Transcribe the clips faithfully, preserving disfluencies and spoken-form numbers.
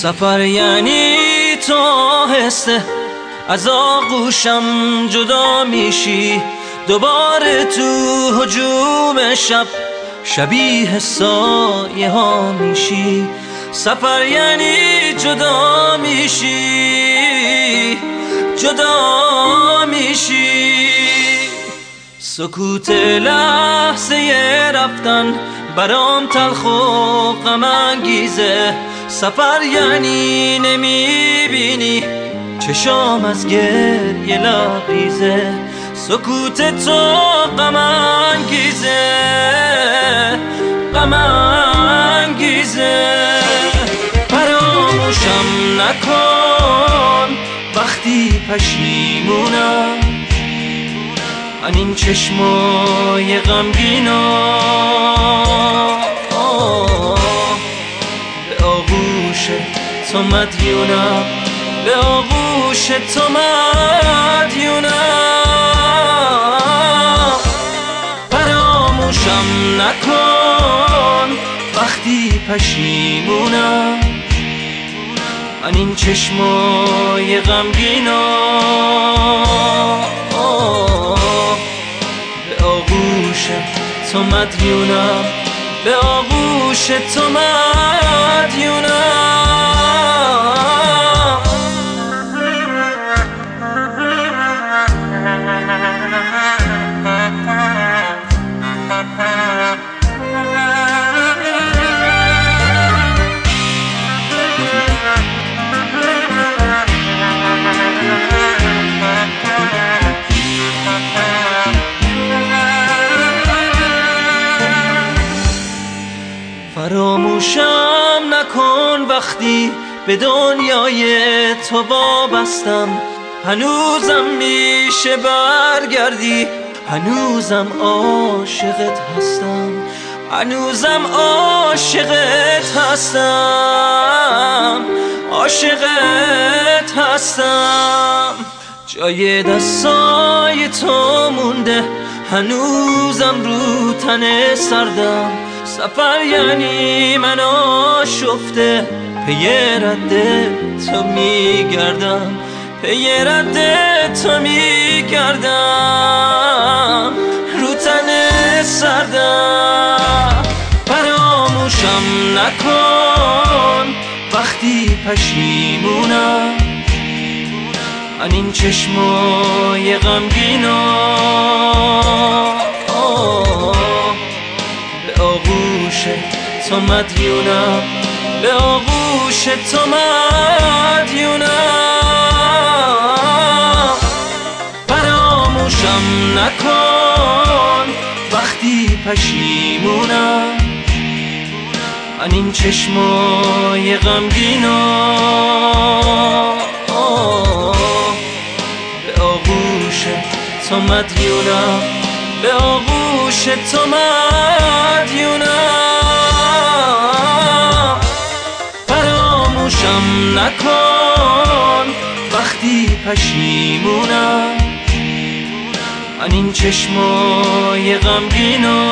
سفر یعنی تو آهسته از آغوشم جدا میشی، دوباره تو هجوم شب شبیه سایه ها میشی. سفر یعنی جدا میشی، جدا میشی. سکوت لحظه رفتن برام تلخ و غم انگیزه. سفر یعنی نمیبینی چشام از گریه لبریزه. سکوت تو غم انگیزه، غم انگیزه. فراموشم نکن وقتی پشیمونم من این چشمای غمگینا. به آغوش تو مدیونم، به آغوش تو مدیونم. فراموشم نکن وقتی پشیمونم من این چشمای غمگینا. به آغوش تو مدیونم، به آغوش تو مدیونم. فراموشم نکن وقتی به دنیای تو وابستم. هنوزم میشه برگردی، هنوزم عاشقت هستم، هنوزم عاشقت هستم، عاشقت هستم. جای دستای تو مونده هنوزم رو تن سردم. سفر یعنی من آشفته پی رد تو میگردم، پی رد تو میگردم رو تن سردم. فراموشم نکن وقتی پشیمونم من این چشمای غمگینا. به آغوش تو مدیونم، به آغوش تو مدیونم. فراموشم نکن وقتی پشیمونم من این چشمای غمگینا. به آغوش تو مدیونم، به آغوش تو مدیونم. فراموشم نکن وقتی پشیمونم من این چشمای غمگینا.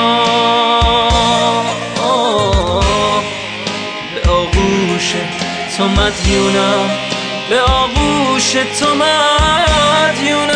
به آغوش تو مدیونم، به آغوش تو مدیونم.